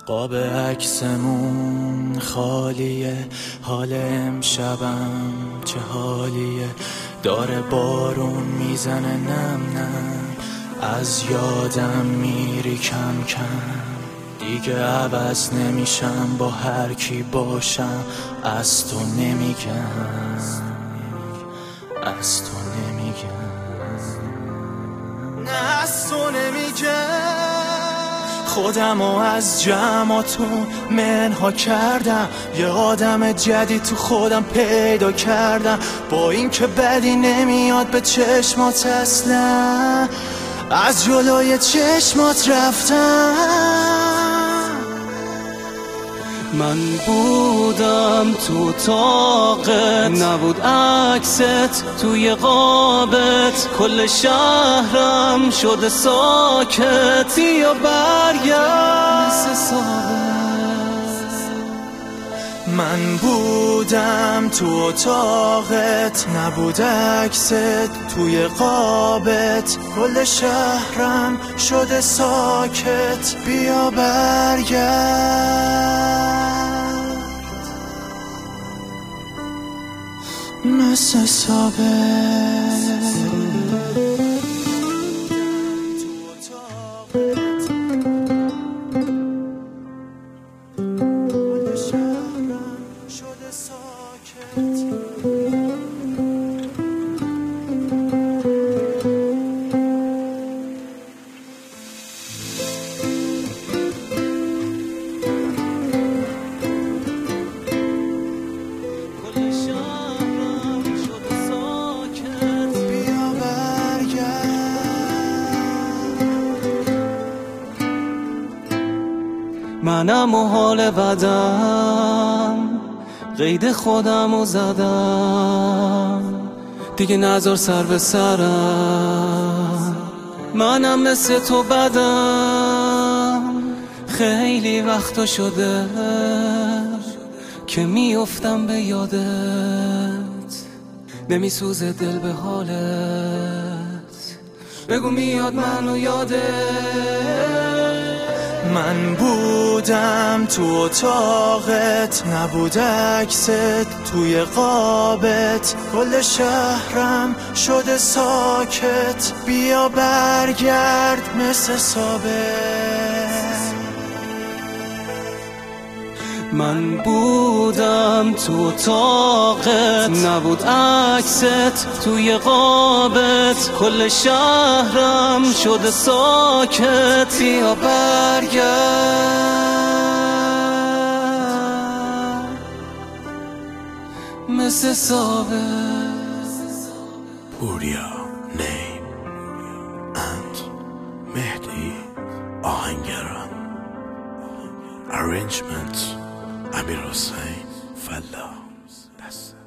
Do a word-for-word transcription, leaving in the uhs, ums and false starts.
قاب عکسمون خالیه، حال امشبم چه حالیه، داره بارون میزنه نم نم، از یادم میری کم کم، دیگه عوض نمیشم با هر کی باشم، از تو نمیگم، از تو نمیگم، نه از تو نمیگم. خودمو از جمعاتون منها کردم، یه آدم جدید تو خودم پیدا کردم، با این که بدی نمیاد به چشمات اصلا، از جلوی چشمات رفتم. من بودم تو اتاقت، نبود عکست توی قابت، کل شهرم شده ساکت، بیا برگرد مثل ثابت. من بودم تو اتاقت، نبود عکست توی قابت، کل شهرم شده ساکت، بیا برگرد مثل ثابت. منم و حال بدم قید خودم و زدم، دیگه نذار سر به سرم، منم مثل تو بدم، خیلی وقتا شده که میافتم به یادت، نمیسوزه دل به حالت، بگو میاد منو یادت. من بودم تو اتاقت، نبود عکست توی قابت، کل شهرم شده ساکت، بیا برگرد مثل ثابت. من بودم تو اتاقت، نبود عکست توی قابت، کل شهرم شده ساکت، بیا برگرد مثل ثابت. پوریا نیم and مهدی آهنگران. Arrangement امیر حسین فلا.